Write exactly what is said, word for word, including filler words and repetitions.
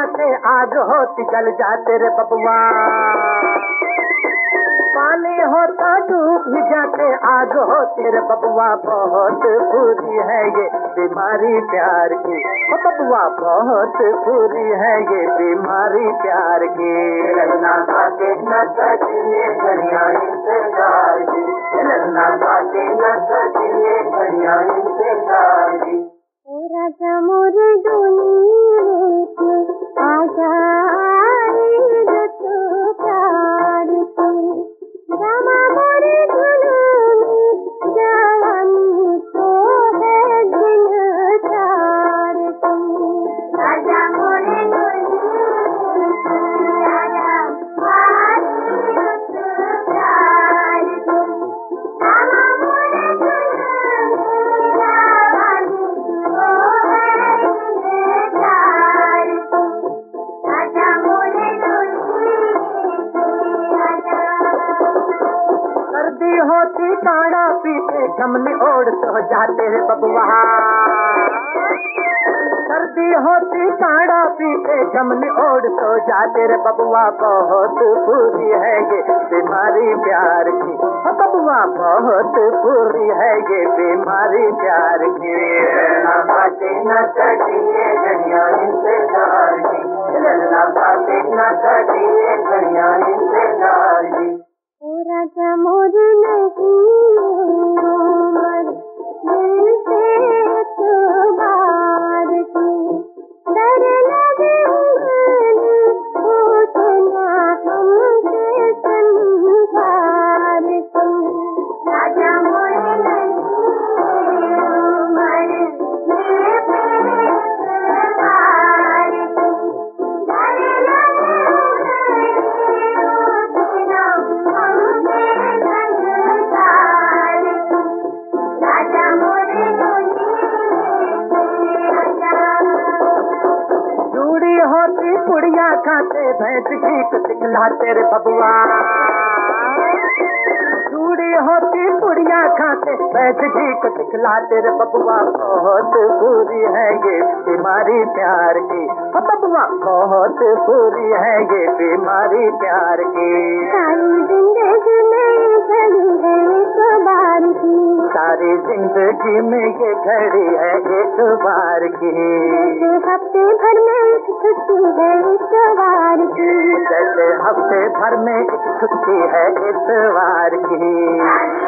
खाते आग होती जल जाते रे बबुआ, पानी होता डूब ही जाते आग होती रे बबुआ। बहुत बुरी है ये बीमारी प्यार की, ओ बबुआ बहुत बुरी है ये बीमारी प्यार की। ललना बातें न सजिए घड़ियां इंतजार की, ललना बातें न सजिए घड़ियां इंतजार की। ओ राजा मोरे दुनिया के आजा रे तो प्यार की, रामा मोरे दुनिया जवानी तो है दिन चार की। राजा मोरे दुनिया के आजा रे तो प्यार की, रामा मोरे दुनिया जवानी तो सर्दी होती काढ़ा पीते गमली ओढ़ तो जाते हैं बबुआ, सर्दी होती काढ़ा पीते गमली ओढ़ तो जाते रे बबुआ। बहुत बुरी है ये बीमारी प्यार की, बबुआ बहुत बुरी है ये बीमारी प्यार की। ललना बातें न सजिए घड़ियां इंतजार की, ललना बातें न सजिए घड़ियां इंतजार की। ओ राजा मोरे नहीं उमर दिल से बार की, डर लगे उंगली उठना हमसे संसार की। राजा मोरे नहीं उमर दिल से बार की, डर लगे उंगली उठना हमसे संसार की। राजा मोरे चूड़ी होती पुड़िया खाते भैंस घी दिखलाते रे बबुआ, चूड़ी होती पुड़िया खाते भैंस घी दिखलाते रे बबुआ। बहुत बुरी है ये बीमारी प्यार की, बबुआ बहुत बुरी है ये बीमारी प्यार की। सारी जिंदगी में घड़ी है एक बार की, सारी जिंदगी में ये घड़ी है एक बार की। जैसे हफ्ते भर में एक छुट्टी है इतवार की, जैसे हफ्ते भर में एक छुट्टी है इतवार की।